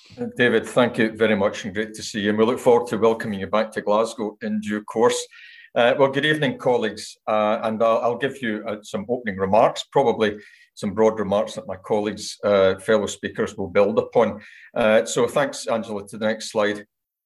David, thank you very much and great to see you. And we look forward to welcoming you back to Glasgow in due course. Well, good evening, colleagues. And I'll give you some opening remarks, probably some broad remarks that my colleagues, fellow speakers will build upon. So thanks, Angela, to the next slide.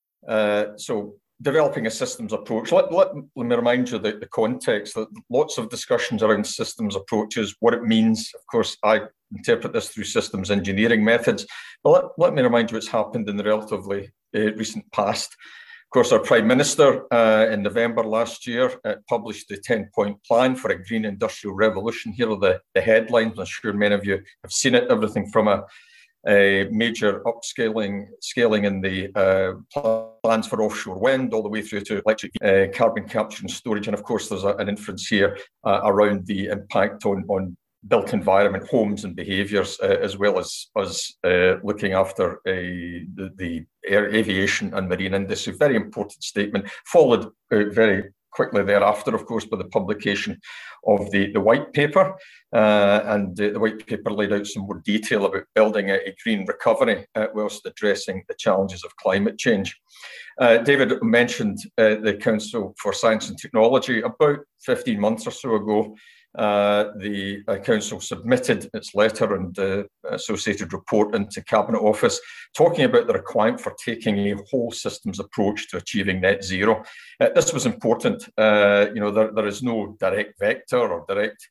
So developing a systems approach. Let me remind you that the context, that lots of discussions around systems approaches, what it means. Of course, I interpret this through systems engineering methods. But let me remind you what's happened in the relatively recent past. Of course, our Prime Minister in November last year published the 10-point plan for a green industrial revolution. Here are the headlines. I'm sure many of you have seen it. Everything from a major scaling in the plans for offshore wind, all the way through to electric carbon capture and storage. And of course, there's an inference here around the impact on built environment, homes and behaviours, as well as us looking after the aviation and marine industry. Very important statement, followed very quickly thereafter, of course, by the publication of the white paper. And the white paper laid out some more detail about building a green recovery whilst addressing the challenges of climate change. David mentioned the Council for Science and Technology. About 15 months or so ago, the Council submitted its letter and associated report into Cabinet Office, talking about the requirement for taking a whole systems approach to achieving net zero. This was important. There is no direct vector or direct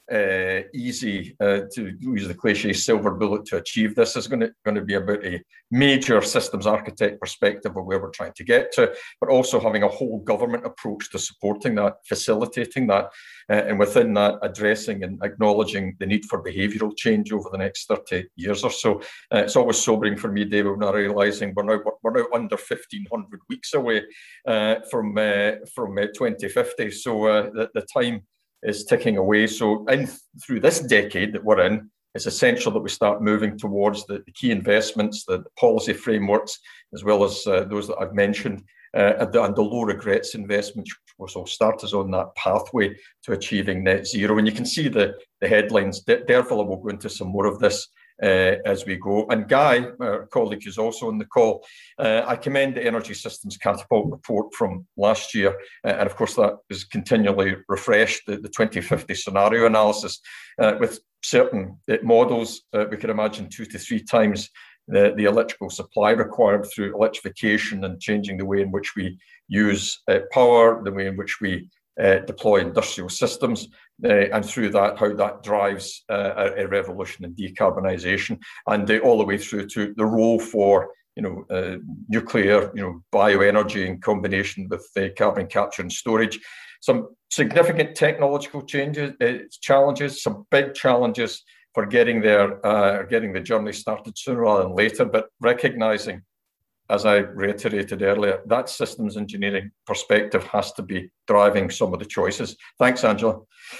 easy, to use the cliche, silver bullet to achieve this. Is going to be about a major systems architect perspective of where we're trying to get to, but also having a whole government approach to supporting that, facilitating that, and within that, addressing and acknowledging the need for behavioural change over the next 30 years or so. It's always sobering for me, David, when I'm realising we're now under 1,500 weeks away from 2050. So the time is ticking away. So through this decade that we're in, it's essential that we start moving towards the key investments, the policy frameworks, as well as those that I've mentioned, and the low regrets investments, which will start us on that pathway to achieving net zero. And you can see the headlines. Dervilla will go into some more of this as we go. And Guy, our colleague who's also on the call, I commend the Energy Systems Catapult report from last year. And of course, that is continually refreshed, the 2050 scenario analysis with certain models. We could imagine 2 to 3 times the electrical supply required through electrification and changing the way in which we use power, the way in which we deploy industrial systems, and through that, how that drives a revolution in decarbonisation, and all the way through to the role for nuclear, bioenergy in combination with carbon capture and storage. Some significant technological challenges, some big challenges for getting there, getting the journey started sooner rather than later, but recognising, as I reiterated earlier, that systems engineering perspective has to be driving some of the choices. Thanks, Angela.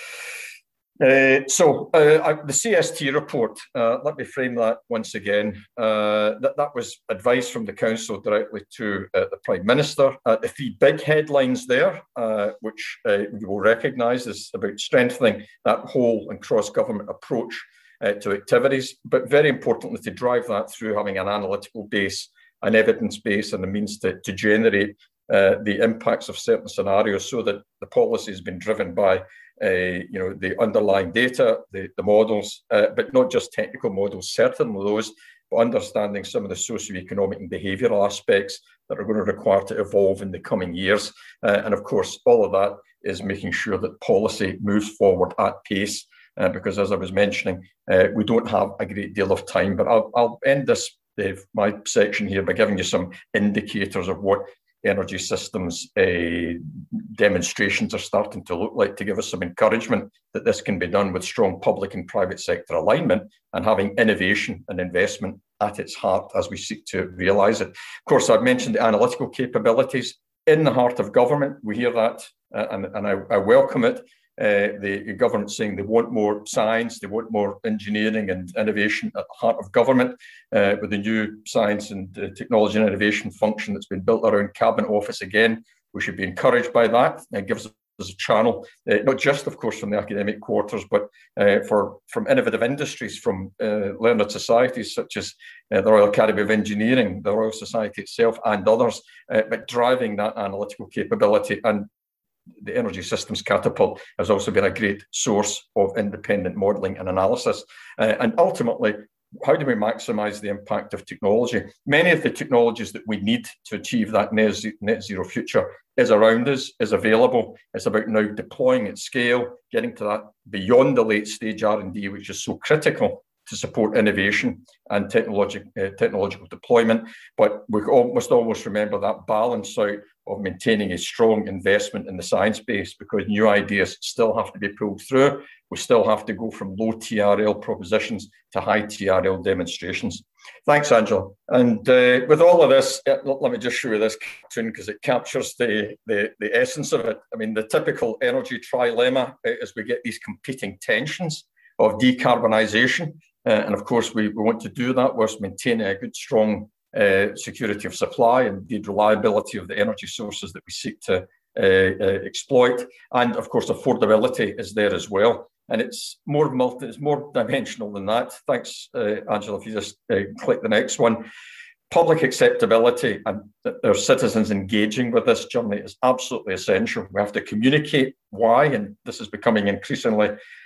The CST report, let me frame that once again. That was advice from the Council directly to the Prime Minister. The 3 big headlines there, which you will recognise, is about strengthening that whole and cross-government approach to activities, but very importantly to drive that through having an analytical base, an evidence base, and a means to generate the impacts of certain scenarios, so that the policy has been driven by the underlying data, the models, but not just technical models, certainly those, but understanding some of the socioeconomic and behavioural aspects that are going to require to evolve in the coming years. And of course, all of that is making sure that policy moves forward at pace, because as I was mentioning, we don't have a great deal of time. But I'll end my section here by giving you some indicators of what energy systems demonstrations are starting to look like, to give us some encouragement that this can be done with strong public and private sector alignment and having innovation and investment at its heart as we seek to realise it. Of course, I've mentioned the analytical capabilities in the heart of government. We hear that and I welcome it. The government saying they want more science, they want more engineering and innovation at the heart of government, with the new science and technology and innovation function that's been built around Cabinet Office. Again, we should be encouraged by that. It gives as a channel, not just, of course, from the academic quarters, but from innovative industries, from learned societies such as the Royal Academy of Engineering, the Royal Society itself, and others, but driving that analytical capability. And the Energy Systems Catapult has also been a great source of independent modelling and analysis. And ultimately, how do we maximise the impact of technology? Many of the technologies that we need to achieve that net zero future is around us, is available. It's about now deploying at scale, getting to that beyond the late stage R&D, which is so critical to support innovation and technological deployment. But we must always remember that balance out of maintaining a strong investment in the science base, because new ideas still have to be pulled through. We still have to go from low TRL propositions to high TRL demonstrations. Thanks, Angela. And with all of this, let me just show you this cartoon because it captures the essence of it. I mean, the typical energy trilemma is we get these competing tensions of decarbonisation. And of course, we want to do that whilst maintaining a good, strong security of supply and the reliability of the energy sources that we seek to exploit. And of course, affordability is there as well. And it's more dimensional than that. Thanks, Angela, if you just click the next one. Public acceptability and our citizens engaging with this journey is absolutely essential. We have to communicate why, and this is becoming increasingly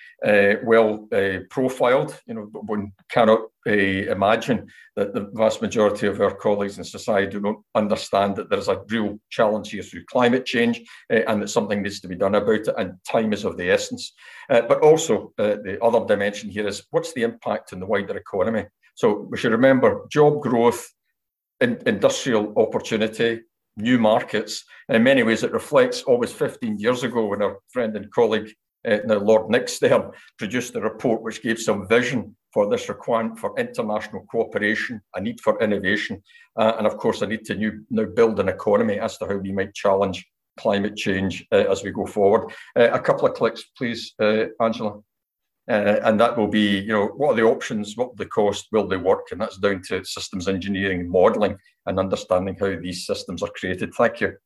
well profiled. You know, one cannot imagine that the vast majority of our colleagues in society do not understand that there's a real challenge here through climate change and that something needs to be done about it, and time is of the essence. But also the other dimension here is what's the impact on the wider economy? So we should remember job growth, industrial opportunity, new markets. In many ways, it reflects almost 15 years ago when our friend and colleague now Lord Nick Stern produced a report which gave some vision for this requirement for international cooperation, a need for innovation, and of course a need to now build an economy as to how we might challenge climate change as we go forward. A couple of clicks, please, Angela. And that will be, you know, what are the options, what will the cost, will they work? And that's down to systems engineering, modelling, and understanding how these systems are created. Thank you.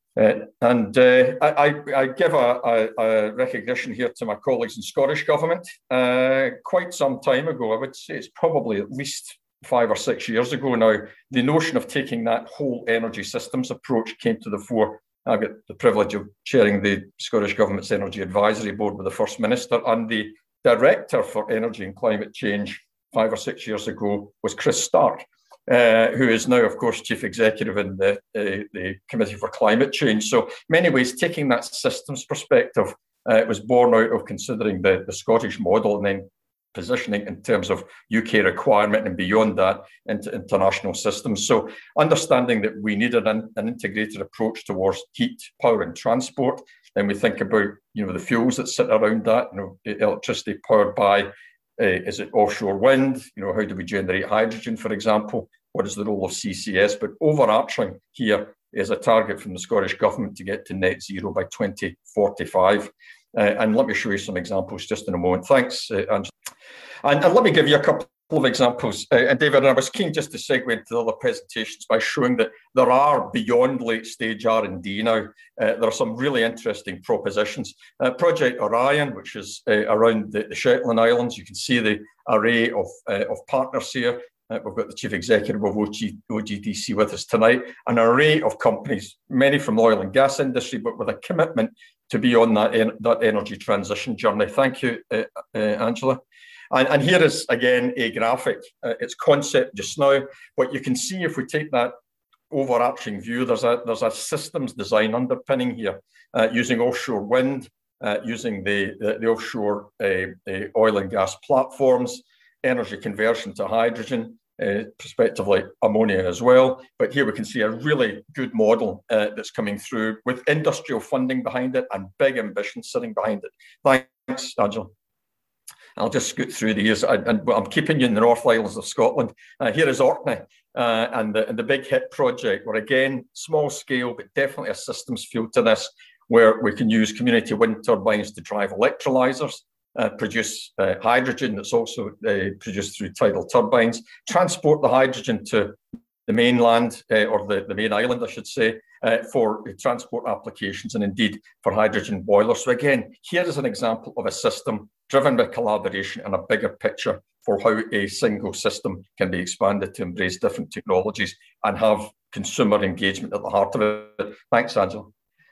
I give a recognition here to my colleagues in Scottish Government. Quite some time ago, I would say it's probably at least 5 or 6 years ago now, the notion of taking that whole energy systems approach came to the fore. I get the privilege of chairing the Scottish Government's Energy Advisory Board with the First Minister, and the Director for Energy and Climate Change 5 or 6 years ago was Chris Stark, who is now, of course, Chief Executive in the Committee for Climate Change. So, in many ways, taking that systems perspective was born out of considering the Scottish model and then positioning in terms of UK requirement and beyond that into international systems. So, understanding that we needed an integrated approach towards heat, power, and transport. Then we think about, you know, the fuels that sit around that. You know, electricity powered by, is it offshore wind? You know, how do we generate hydrogen, for example? What is the role of CCS? But overarching here is a target from the Scottish Government to get to net zero by 2045. And let me show you some examples just in a moment. Thanks, Angela. And let me give you a couple of examples. And David, I was keen just to segue into the other presentations by showing that there are beyond late stage R&D now. There are some really interesting propositions. Project Orion, which is around the Shetland Islands. You can see the array of partners here. We've got the Chief Executive of OGDC with us tonight, an array of companies, many from the oil and gas industry, but with a commitment to be on that energy transition journey. Thank you, Angela. And here is, again, a graphic. It's concept just now, but you can see if we take that overarching view, there's a systems design underpinning here, using offshore wind, using the offshore oil and gas platforms, energy conversion to hydrogen, prospectively ammonia as well. But here we can see a really good model that's coming through with industrial funding behind it and big ambition sitting behind it. Thanks, Angela. I'll just scoot through these, and I'm keeping you in the North Islands of Scotland. Here is Orkney and the Big Hit project, where again, small scale, but definitely a systems feel to this, where we can use community wind turbines to drive electrolyzers, produce hydrogen that's also produced through tidal turbines, transport the hydrogen to the mainland, or the main island, I should say, for transport applications and indeed for hydrogen boilers. So again, here is an example of a system driven by collaboration and a bigger picture for how a single system can be expanded to embrace different technologies and have consumer engagement at the heart of it. Thanks, Angela.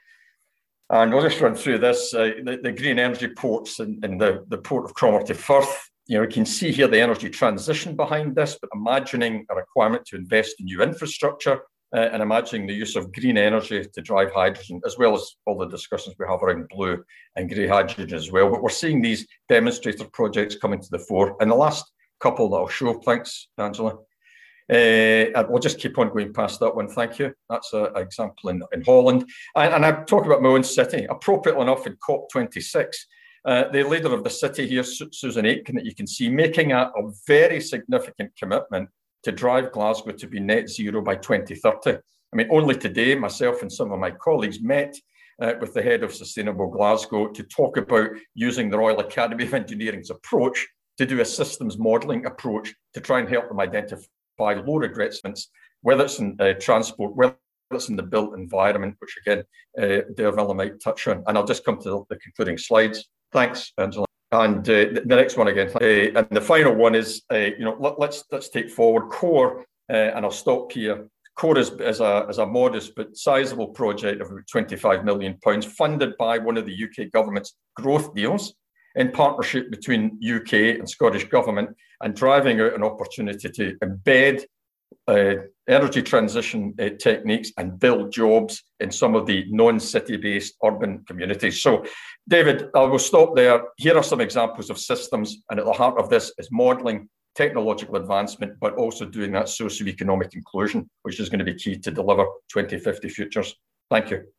And we'll just run through this, the green energy ports in the port of Cromarty Firth. You can see here the energy transition behind this, but imagining a requirement to invest in new infrastructure and imagining the use of green energy to drive hydrogen, as well as all the discussions we have around blue and grey hydrogen as well. But we're seeing these demonstrator projects coming to the fore. And the last couple that I'll show, thanks, Angela. We'll just keep on going past that one, thank you. That's an example in Holland. And I'm talking about my own city, appropriately enough in COP26. The leader of the city here, Susan Aitken, that you can see, making a very significant commitment to drive Glasgow to be net zero by 2030. I mean, only today, myself and some of my colleagues met with the head of Sustainable Glasgow to talk about using the Royal Academy of Engineering's approach to do a systems modelling approach to try and help them identify low regretsments, whether it's in transport, whether it's in the built environment, which again, Dervilla might touch on. And I'll just come to the concluding slides. Thanks, Angela. And the next one again. And the final one is, let's take forward CORE, and I'll stop here. CORE is a modest but sizable project of about £25 million, funded by one of the UK government's growth deals in partnership between UK and Scottish government, and driving out an opportunity to embed energy transition techniques and build jobs in some of the non-city-based urban communities. So, David, I will stop there. Here are some examples of systems, and at the heart of this is modelling, technological advancement, but also doing that socio-economic inclusion, which is going to be key to deliver 2050 futures. Thank you.